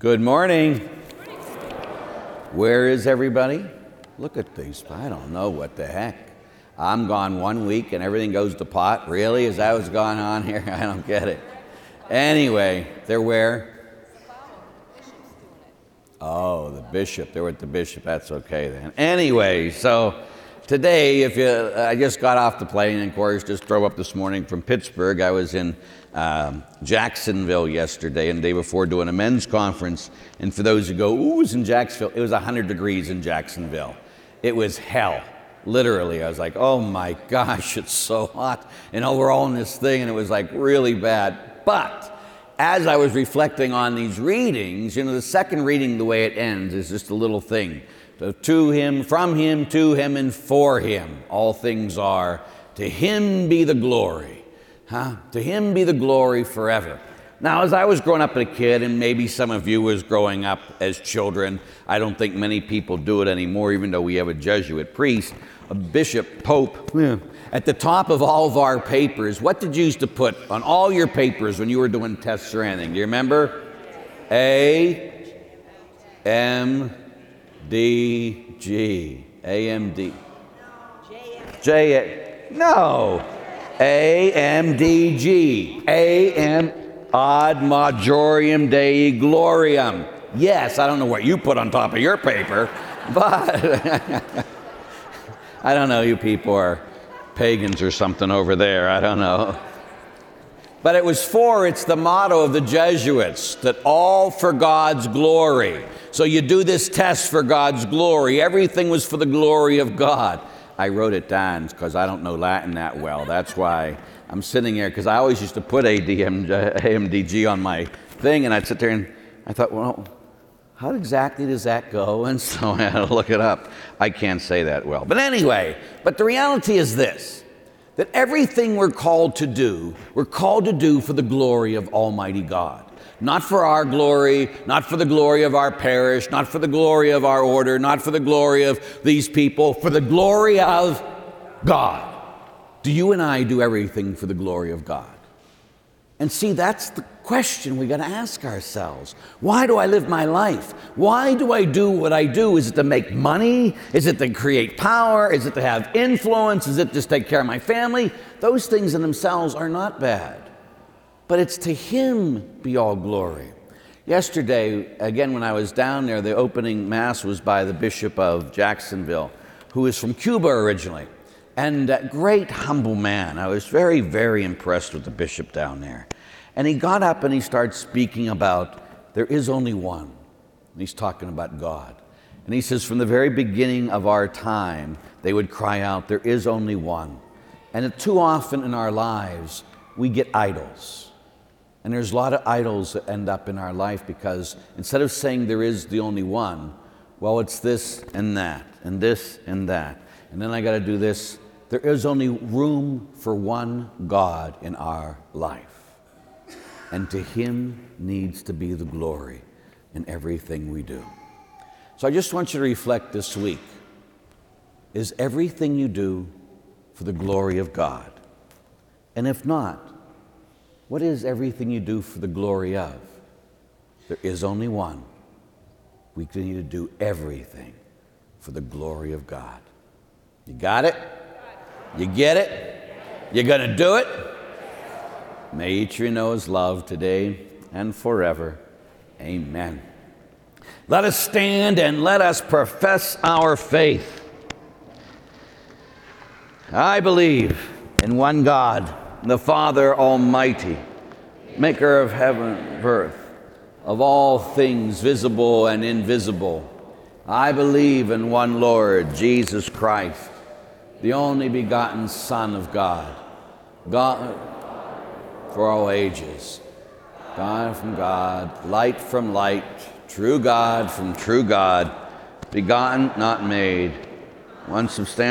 Good morning. Where is everybody? Look at these. I don't know what the heck. I'm gone 1 week and everything goes to pot. Really? Is that what's going on here? I don't get it. Anyway, they're where? Oh, the bishop. They're with the bishop. That's okay then. Anyway, so today, I just got off the plane and of course just drove up this morning from Pittsburgh. I was in Jacksonville yesterday and the day before doing a men's conference. And for those who go, ooh, it was in Jacksonville, it was 100 degrees in Jacksonville. It was hell, literally. I was like, oh my gosh, it's so hot. And we're all in this thing and it was like really bad. But as I was reflecting on these readings, the second reading, the way it ends is just a little thing. So to him, from him, to him, and for him, all things are. To him be the glory. To him be the glory forever. Now, as I was growing up as a kid, and maybe some of you was growing up as children, I don't think many people do it anymore, even though we have a Jesuit priest, a bishop, pope. At the top of all of our papers, what did you used to put on all your papers when you were doing tests or anything? Do you remember? A-M-D-G. A-M-D. J. No. A-M-D-G. A-M. Ad Majorem Dei Gloriam. Yes, I don't know what you put on top of your paper, but I don't know, you people are pagans or something over there, I don't know. But it's the motto of the Jesuits, that all for God's glory. So you do this test for God's glory. Everything was for the glory of God. I wrote it down because I don't know Latin that well. That's why I'm sitting here, because I always used to put AMDG on my thing, and I'd sit there and I thought, well, how exactly does that go? And so I had to look it up. I can't say that well. But anyway, but the reality is this, that everything we're called to do for the glory of Almighty God. Not for our glory, not for the glory of our parish, not for the glory of our order, not for the glory of these people, for the glory of God. Do you and I do everything for the glory of God? And see, that's the question we got to ask ourselves. Why do I live my life? Why do I do what I do? Is it to make money? Is it to create power? Is it to have influence? Is it just to take care of my family? Those things in themselves are not bad. But it's to him be all glory. Yesterday, again, when I was down there, the opening mass was by the Bishop of Jacksonville, who is from Cuba originally. And a great, humble man. I was very, very impressed with the bishop down there. And he got up and he started speaking about there is only one. And he's talking about God. And he says from the very beginning of our time, they would cry out, there is only one. And too often in our lives, we get idols. And there's a lot of idols that end up in our life because instead of saying there is the only one, well, it's this and that, and this and that. And then I got to do this. There is only room for one God in our life. And to him needs to be the glory in everything we do. So I just want you to reflect this week. Is everything you do for the glory of God? And if not, what is everything you do for the glory of? There is only one. We need to do everything for the glory of God. You got it? You get it? You're going to do it? May each of you know his love today and forever. Amen. Let us stand and let us profess our faith. I believe in one God, the Father Almighty, maker of heaven and earth, of all things visible and invisible. I believe in one Lord, Jesus Christ, the only begotten Son of God, God for all ages, God from God, light from light, true God from true God, begotten, not made, one substantial